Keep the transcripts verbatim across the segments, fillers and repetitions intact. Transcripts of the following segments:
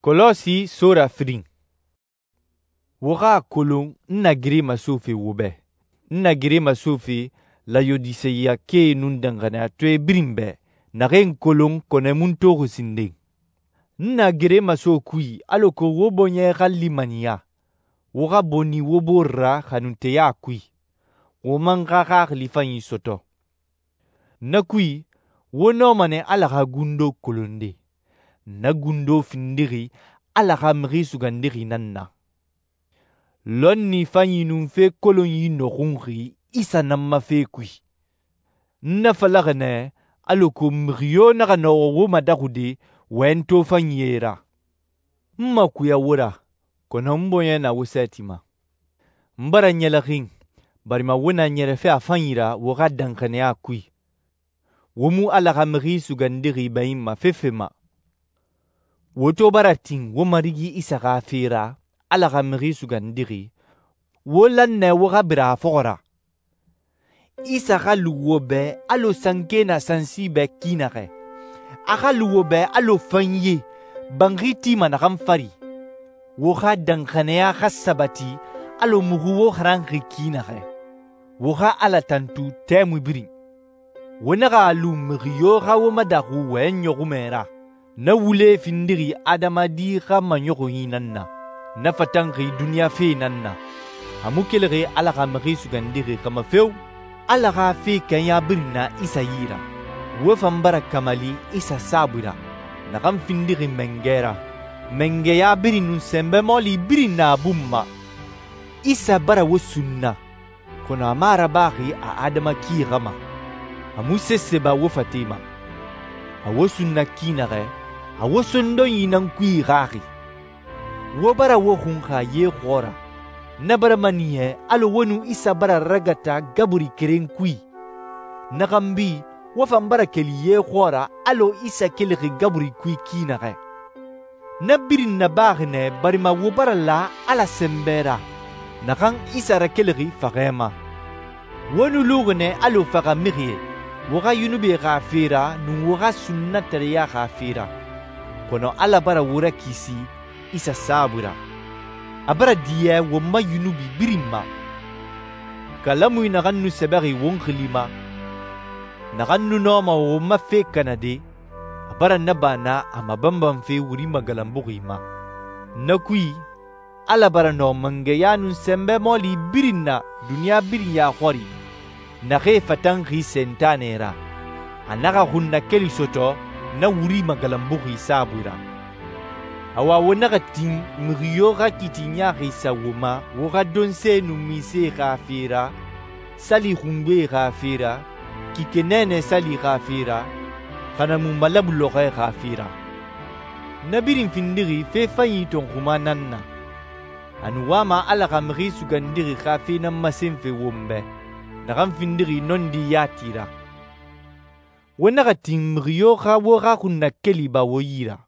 Kolosi sura firin. Woga kolon nna giri masufi wube. Nna giri masufi la yodiseya ke nun dangana tue birimbe na ren kolon kone mun togo sinding. Nna giri maso kui aloko wobo nye galimania. Woga boni wobo ra hanunte ya kui. Womanga gagli fanyi soto. Na kui wono mane alaga gundo kolonde. Na gundo findiri alaga mri sugandiri nanna. Lonni fanyi numfe kolon yi no gungi isa namma fe kui. Na falagane aloko mrio naga no woma dagude wento fanyera. Mma kuya wora kona mboye na wusetima. Mbara nyela ring barima wona nyere fe afanyira woga dankane ya kui. Womu alaga mri sugandiri bayima fefema. Woto barating womarigi isa gafira alaga mri sugandiri. Wolan ne woga bira fogora. Isa galuwobe alo sankena sansibe kinare. Agaluwobe alo fanye bangiti managamfari. Woga dankanea gasabati alo muguwo harangi kinare. Woga ala tantu temu birin. Wonaga alu mriyo gawo madagu wenyo gumera. Na wule findiri adamadi gama nyoko hinanna. Na fatangi dunia fe nanna. Amukelere alaga mri sugandiri kama feu. Alaga fe kanya birina isa yira. Wefambara kamali isa sabura. Nakam findiri mengera. Mengeya birinu sembe moli birina bumma. Isa bara wosunna. Kona mara bari a adama ki gama. Amuse seba wofatima. Awosunna kinare. Awosundo yinan kui gari. Wobara wohunga ye khora. Nabara maniye alo wonu isa bara ragata gaburi keren kui. Nagambi wafambara keli ye khora alo isa kelegi gaburi kui kinare. Nabirin nabagne barima wobara la ala sembera. Nakang isa rakelegi fagema. Wonu lugne alo fagamirie. Woga yunubi gafira nu woga sunnatariya gafira. Kono ala bara wura kisi isa sabura. Abara diye woma yunubi birimma. Kalamu inagannu sebari wonglima. Nagannu noma woma fe kanade. Abara nabana amabambam fe wurima galambugima. Nakui ala bara no mangeyanu sembe moli birinna dunia birinya khori. Nage fatangi sentanera. Anaga hunna keli soto na wuri magalambugi sabura. Awa wonaga ting mriyo ga kitinya risa woma woga donse numise gafira sali humbe gafira kikenene sali gafira kana mumalabulo gafira. Nabirin findiri fe fanyi ton kumananna. Anuwama ala gamri sugandiri gafina masimfe wombe. Nakam findiri nondi yatira. Wonaga ting mriyo ga woga kunna keliba woyira.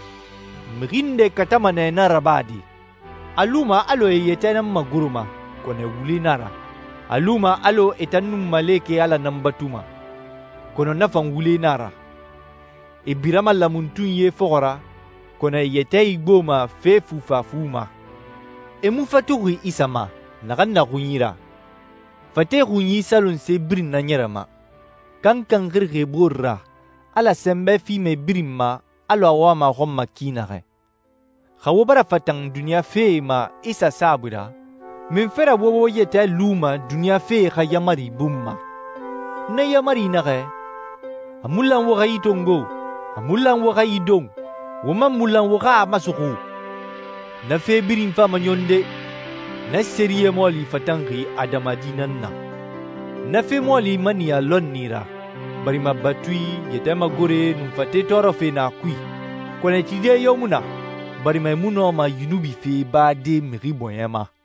Mrinde katamane narabadi. Aluma alo yetana maguruma kone wulinara. Aluma alo etanum maleke ala nambatuma kono nafan wulinara. Ibirama lamuntunye fogora kone yetei goma fe fufa fuma. Emufaturi isama naganna gunyira. Fate gunyi salon se birin na nyerama. Kankan girge borra ala sembe fi me birimma alo awama homma kinare. Khawobara fatang dunia fe ma isa sabura. Minfera wowo yete luma dunia fe khayamari bumma. Na yamari nare. Amulan woga itongo. Amulan woga idong. Woma mulan woga amasuku. Na fe birin fa manyonde. Na seriye moli fatangi adamadi nanna. Na fe moli mania lonnira. Barima batui yetema gore numfate toro fe na kui. Kone tide yomuna. Barima muno ma yunubi fe ba de miri boyema.